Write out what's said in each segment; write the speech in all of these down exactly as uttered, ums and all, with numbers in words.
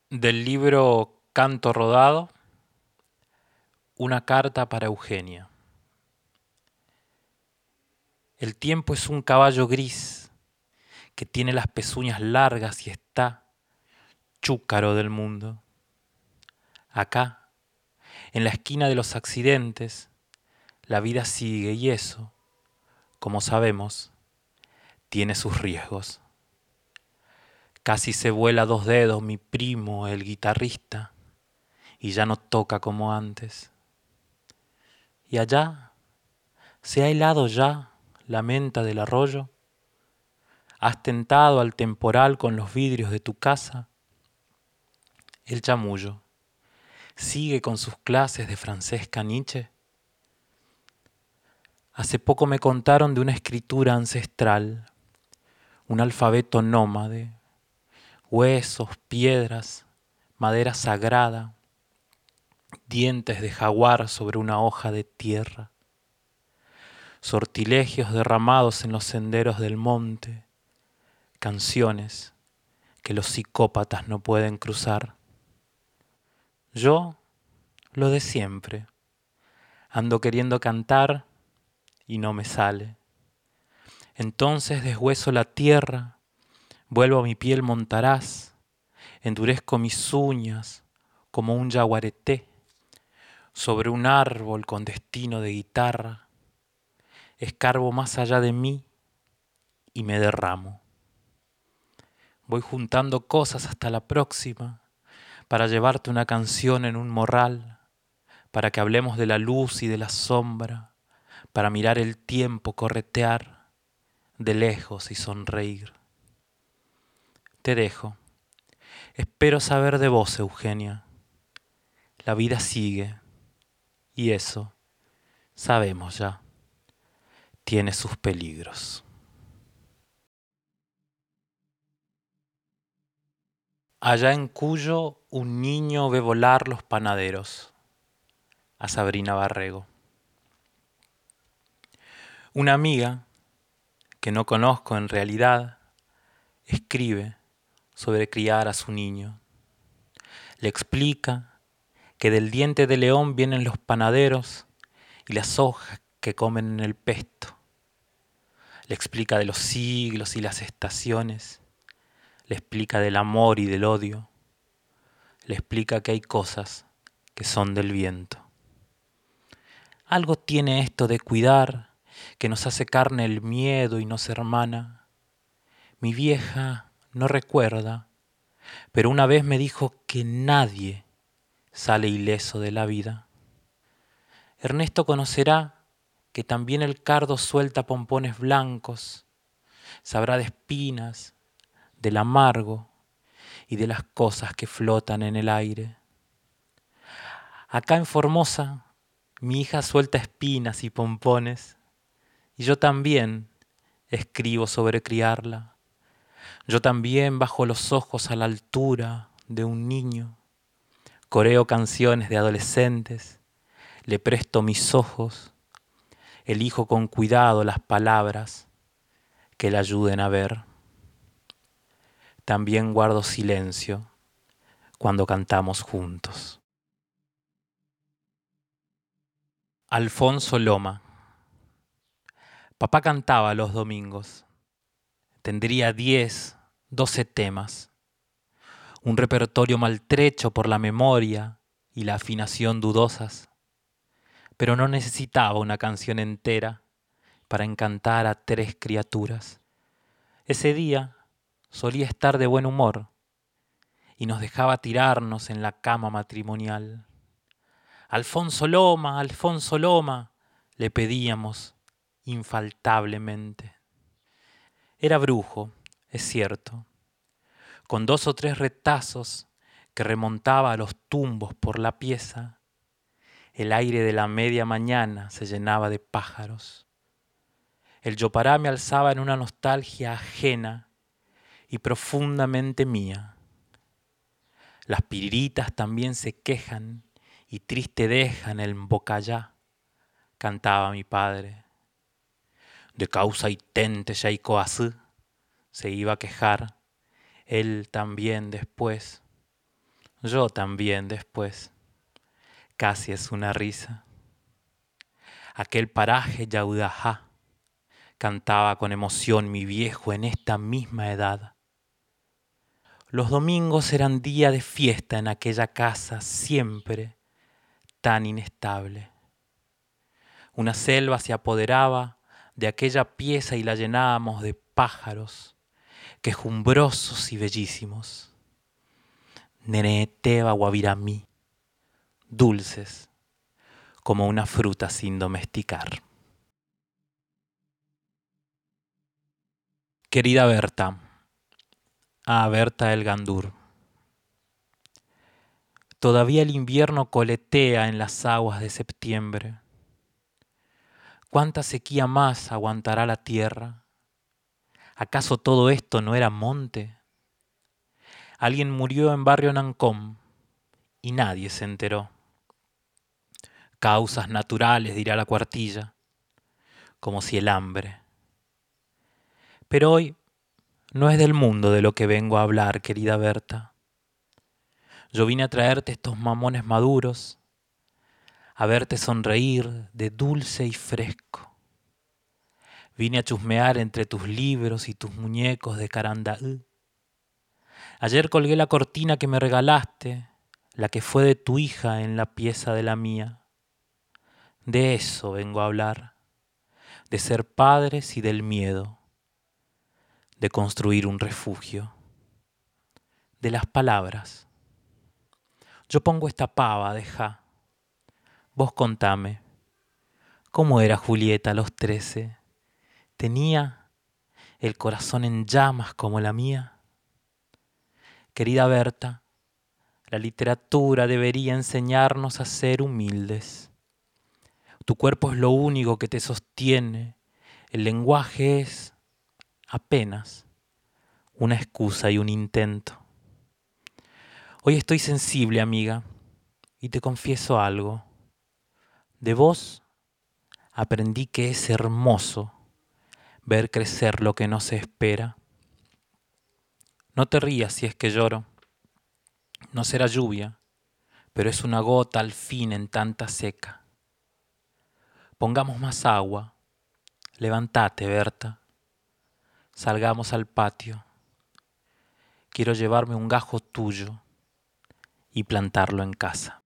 Del libro Canto Rodado, una carta para Eugenia. El tiempo es un caballo gris que tiene las pezuñas largas y está chúcaro del mundo. Acá, en la esquina de los accidentes, la vida sigue y eso, como sabemos, tiene sus riesgos. Casi se vuela dos dedos mi primo, el guitarrista, y ya no toca como antes. Y allá, ¿se ha helado ya la menta del arroyo? ¿Has tentado al temporal con los vidrios de tu casa? El chamullo sigue con sus clases de Francesca Nietzsche. Hace poco me contaron de una escritura ancestral, un alfabeto nómade, huesos, piedras, madera sagrada, dientes de jaguar sobre una hoja de tierra, sortilegios derramados en los senderos del monte, canciones que los psicópatas no pueden cruzar. Yo, lo de siempre, ando queriendo cantar y no me sale. Entonces deshueso la tierra, vuelvo a mi piel montaraz, endurezco mis uñas como un yaguareté sobre un árbol con destino de guitarra, escarbo más allá de mí y me derramo. Voy juntando cosas hasta la próxima para llevarte una canción en un morral, para que hablemos de la luz y de la sombra, para mirar el tiempo corretear de lejos y sonreír. Te dejo. Espero saber de vos, Eugenia. La vida sigue, y eso, sabemos ya, tiene sus peligros. Allá en Cuyo un niño ve volar los panaderos. A Sabrina Barrego. Una amiga, que no conozco en realidad, escribe sobre criar a su niño. Le explica que del diente de león vienen los panaderos y las hojas que comen en el pesto. Le explica de los siglos y las estaciones. Le explica del amor y del odio. Le explica que hay cosas que son del viento. Algo tiene esto de cuidar, que nos hace carne el miedo y nos hermana. Mi vieja no recuerda, pero una vez me dijo que nadie sale ileso de la vida. Ernesto conocerá que también el cardo suelta pompones blancos, sabrá de espinas, del amargo y de las cosas que flotan en el aire. Acá en Formosa, mi hija suelta espinas y pompones, y yo también escribo sobre criarla. Yo también bajo los ojos a la altura de un niño, coreo canciones de adolescentes, le presto mis ojos, elijo con cuidado las palabras que le ayuden a ver. También guardo silencio cuando cantamos juntos. Alfonso Loma. Papá cantaba los domingos. Tendría diez, doce temas. Un repertorio maltrecho por la memoria y la afinación dudosas. Pero no necesitaba una canción entera para encantar a tres criaturas. Ese día solía estar de buen humor y nos dejaba tirarnos en la cama matrimonial. Alfonso Loma, Alfonso Loma, le pedíamos infaltablemente. Era brujo, es cierto, con dos o tres retazos que remontaba a los tumbos por la pieza. El aire de la media mañana se llenaba de pájaros. El yopará me alzaba en una nostalgia ajena y profundamente mía. Las piriritas también se quejan y triste dejan el mbocayá, cantaba mi padre. De causa itente yaicoazú se iba a quejar, él también después. Yo también después, casi es una risa. Aquel paraje Yaudajá, cantaba con emoción mi viejo en esta misma edad. Los domingos eran día de fiesta en aquella casa siempre tan inestable. Una selva se apoderaba de aquella pieza y la llenábamos de pájaros, quejumbrosos y bellísimos. Neneeteba guaviramí, dulces como una fruta sin domesticar. Querida Berta, ah Berta el Gandur, todavía el invierno coletea en las aguas de septiembre. ¿Cuánta sequía más aguantará la tierra? ¿Acaso todo esto no era monte? Alguien murió en barrio Nancom y nadie se enteró. Causas naturales, dirá la cuartilla, como si el hambre. Pero hoy no es del mundo de lo que vengo a hablar, querida Berta. Yo vine a traerte estos mamones maduros, a verte sonreír de dulce y fresco. Vine a chusmear entre tus libros y tus muñecos de carandaú. Ayer colgué la cortina que me regalaste, la que fue de tu hija en la pieza de la mía. De eso vengo a hablar, de ser padres y del miedo, de construir un refugio, de las palabras. Yo pongo esta pava, deja. Vos contame, ¿cómo era Julieta a los trece? ¿Tenía el corazón en llamas como la mía? Querida Berta, la literatura debería enseñarnos a ser humildes. Tu cuerpo es lo único que te sostiene. El lenguaje es apenas una excusa y un intento. Hoy estoy sensible, amiga, y te confieso algo. De vos aprendí que es hermoso ver crecer lo que no se espera. No te rías si es que lloro. No será lluvia, pero es una gota al fin en tanta seca. Pongamos más agua. Levántate, Berta. Salgamos al patio. Quiero llevarme un gajo tuyo y plantarlo en casa.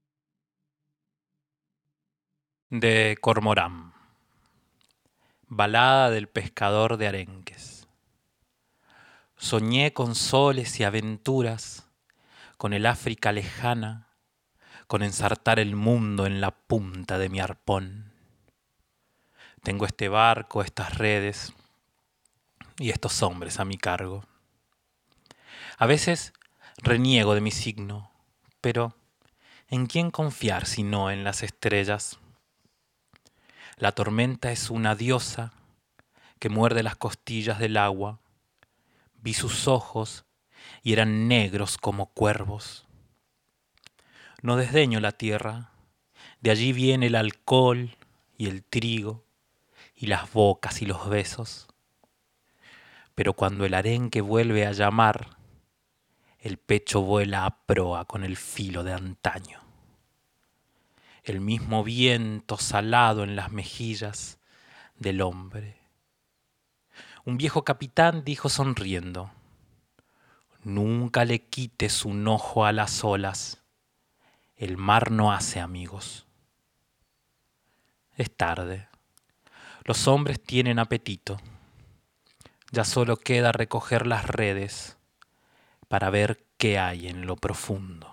De Cormorán. Balada del pescador de arenques. Soñé con soles y aventuras, con el África lejana, con ensartar el mundo en la punta de mi arpón. Tengo este barco, estas redes y estos hombres a mi cargo. A veces reniego de mi signo, pero ¿en quién confiar si no en las estrellas? La tormenta es una diosa que muerde las costillas del agua. Vi sus ojos y eran negros como cuervos. No desdeño la tierra, de allí viene el alcohol y el trigo y las bocas y los besos. Pero cuando el arenque vuelve a llamar, el pecho vuela a proa con el filo de antaño. El mismo viento salado en las mejillas del hombre. Un viejo capitán dijo sonriendo: nunca le quites un ojo a las olas, el mar no hace amigos. Es tarde, los hombres tienen apetito, ya solo queda recoger las redes para ver qué hay en lo profundo.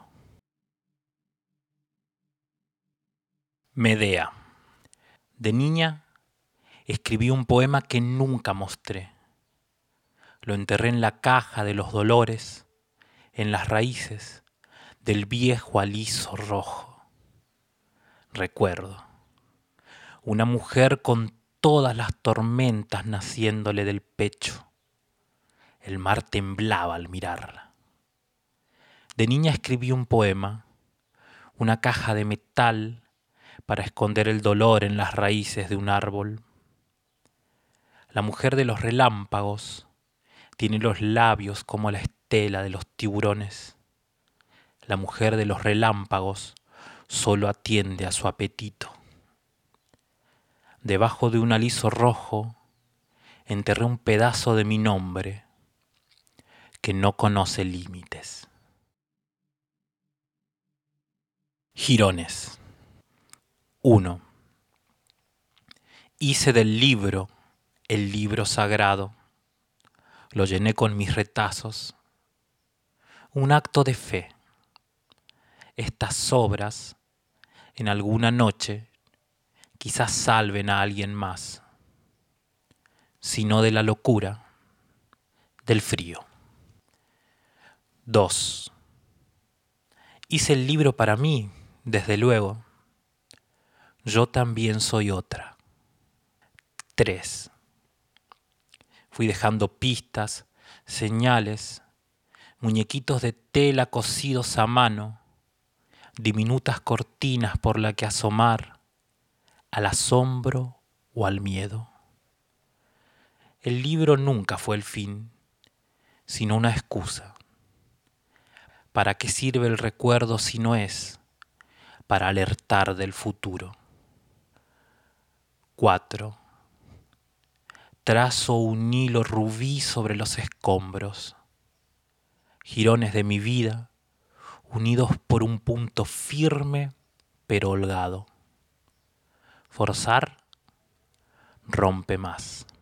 Medea. De niña escribí un poema que nunca mostré. Lo enterré en la caja de los dolores, en las raíces del viejo aliso rojo. Recuerdo una mujer con todas las tormentas naciéndole del pecho. El mar temblaba al mirarla. De niña escribí un poema, una caja de metal para esconder el dolor en las raíces de un árbol. La mujer de los relámpagos tiene los labios como la estela de los tiburones. La mujer de los relámpagos solo atiende a su apetito. Debajo de un aliso rojo enterré un pedazo de mi nombre que no conoce límites. Jirones. uno. Hice del libro el libro sagrado, lo llené con mis retazos. Un acto de fe. Estas obras, en alguna noche, quizás salven a alguien más, sino de la locura, del frío. dos. Hice el libro para mí, desde luego. Yo también soy otra. tres. Fui dejando pistas, señales, muñequitos de tela cosidos a mano, diminutas cortinas por la que asomar al asombro o al miedo. El libro nunca fue el fin, sino una excusa. ¿Para qué sirve el recuerdo si no es para alertar del futuro? cuatro. Trazo un hilo rubí sobre los escombros, jirones de mi vida unidos por un punto firme pero holgado. Forzar rompe más.